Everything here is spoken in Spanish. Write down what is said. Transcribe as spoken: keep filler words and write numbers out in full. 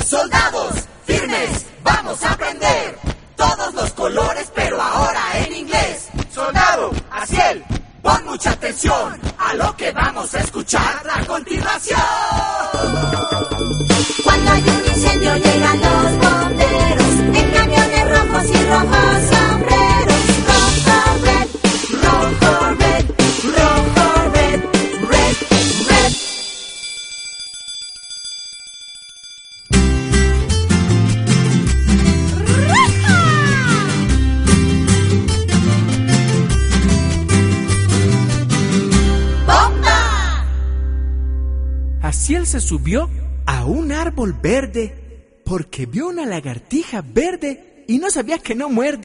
Soldados, firmes, vamos a aprender todos los colores, pero ahora en inglés. Soldado, Aciel, pon mucha atención a lo que vamos a escuchar a continuación. Cuando hay un incendio llegan los bomberos en camiones rojos y rojos sombreros. Rojo, red, rojo, red, rojo, red, red, red. ¡Bomba! Aciel se subió a un árbol verde porque vio una lagartija verde y no sabía que no muerde.